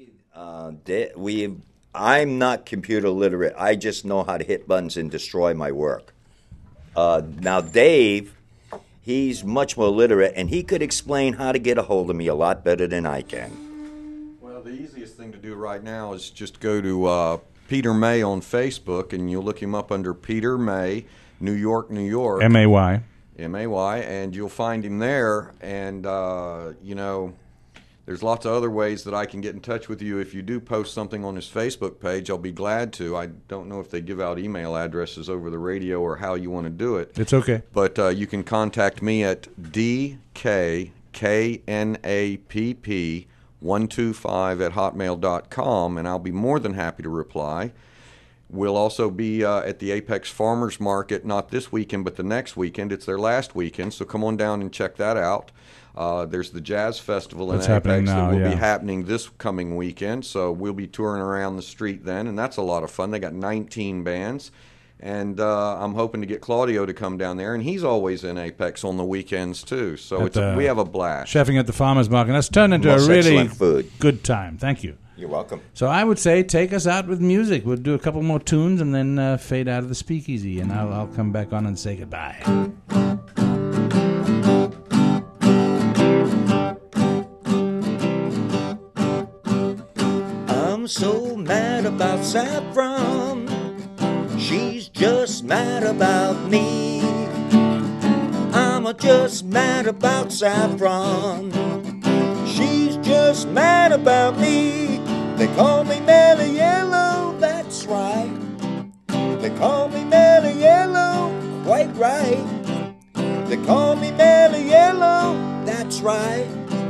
I'm not computer literate. I just know how to hit buttons and destroy my work. Now, Dave... he's much more literate, and he could explain how to get a hold of me a lot better than I can. Well, the easiest thing to do right now is just go to Peter May on Facebook, and you'll look him up under Peter May, New York, New York. M-A-Y. M-A-Y, and you'll find him there. And, there's lots of other ways that I can get in touch with you. If you do post something on his Facebook page, I'll be glad to. I don't know if they give out email addresses over the radio or how you want to do it. It's okay. But you can contact me at dkknapp125@hotmail.com, and I'll be more than happy to reply. We'll also be at the Apex Farmers Market, not this weekend, but the next weekend. It's their last weekend, so come on down and check that out. There's the Jazz Festival in Apex that will be happening this coming weekend, so we'll be touring around the street then, and that's a lot of fun. They got 19 bands, and I'm hoping to get Claudio to come down there, and he's always in Apex on the weekends too, so we have a blast. Chefing at the Farmers Market. That's turned into a really good time. Thank you. You're welcome. So I would say take us out with music. We'll do a couple more tunes and then fade out of the speakeasy, and I'll come back on and say goodbye. I'm so mad about Saffron. She's just mad about me. I'm just mad about Saffron. She's just mad about me. They call me Melly Yellow, that's right. They call me Melly Yellow, quite right. They call me Melly Yellow, that's right.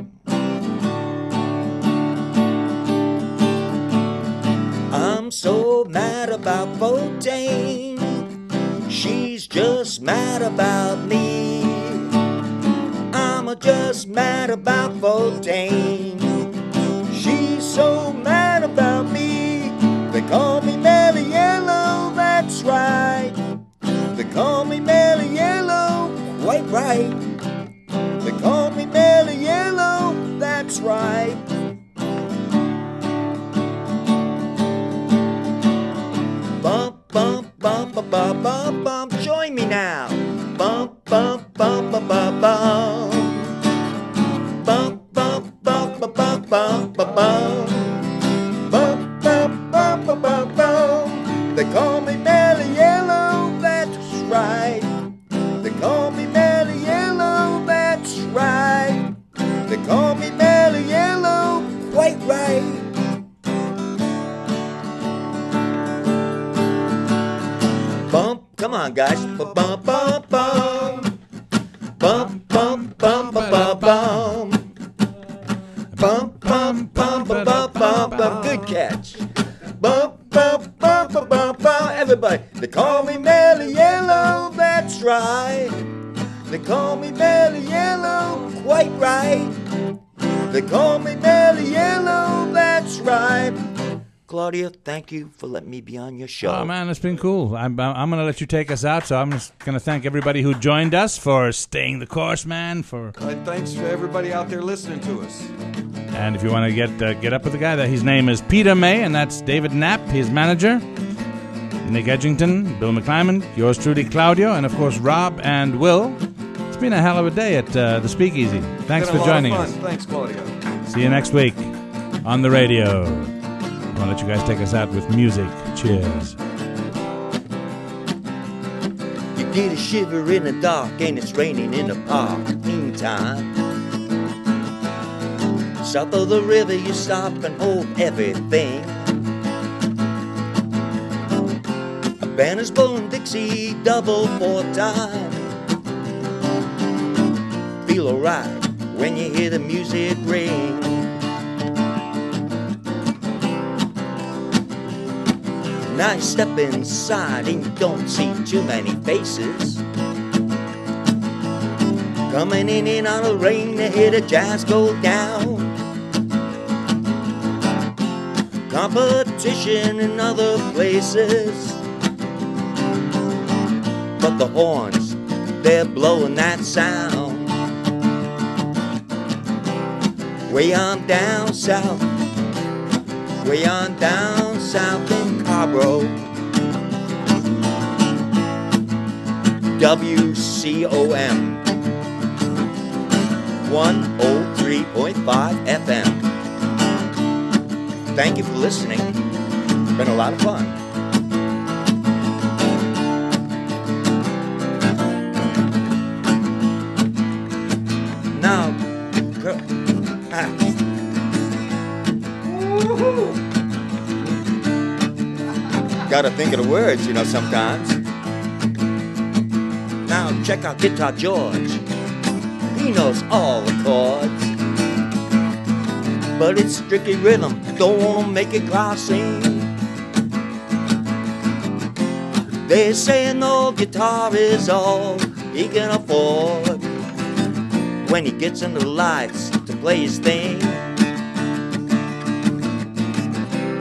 I'm so mad about Fontaine. She's just mad about me. I'm just mad about Fontaine. She's so mad about me. They call me Melly Yellow, that's right. They call me Melly Yellow, quite right. They call me Melly Yellow, that's right. Bump, bump, bump, bump, bump, bump, bump. Join me now. Bump, bump, bump, bump, bump, bump. Bump, bump, bump, bump, bump, bump, bump, bump. Bump, bump, bump, bump, bump, bump. They call me Melly Yellow, that's right. They call me Melly Yellow, that's right. They call me Melly Yellow, quite right. Bump, come on guys. Bump, bump, bump, bump. Bump, bump, bump, bump, bump, bump. Bump, bump, bump, bump, bump, bump, bump. Good catch. Bump, bump, bump, bump, bump, bump. Everybody, they call me Melly Yellow, that's right. They call me Melly Yellow, quite right. They call me Melly Yellow, that's right. Claudia, thank you for letting me be on your show. Oh, man, it's been cool. I'm going to let you take us out, so I'm just going to thank everybody who joined us for staying the course, man. Thanks for everybody out there listening to us. And if you want to get up with the guy, his name is Peter May, and that's David Knapp, his manager. Nick Edgington, Bill McClyman, yours truly, Claudio, and, of course, Rob and Will. It's been a hell of a day at the Speakeasy. Thanks for joining us. Thanks, Claudio. See you next week on the radio. I'm going to let you guys take us out with music. Cheers. You get a shiver in the dark and it's raining in the park. Meantime, south of the river you stop and hold everything. A banner's blowing Dixie double for time. Feel alright when you hear the music ring. Now you step inside and you don't see too many faces. Coming in on the rain to hear the jazz go down. Competition in other places, but the horns, they're blowing that sound. Way on down south, way on down south in Carborough, WCOM 103.5 FM. Thank you for listening. It's been a lot of fun. Now, gotta think of the words, you know, sometimes. Now check out Guitar George. He knows all the chords, but it's strictly rhythm. Don't wanna make it glossy. They're saying no guitar is all he can afford when he gets into the lights to play his thing.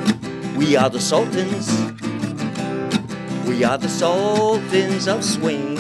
We are the Sultans. We are the Sultans of Swing.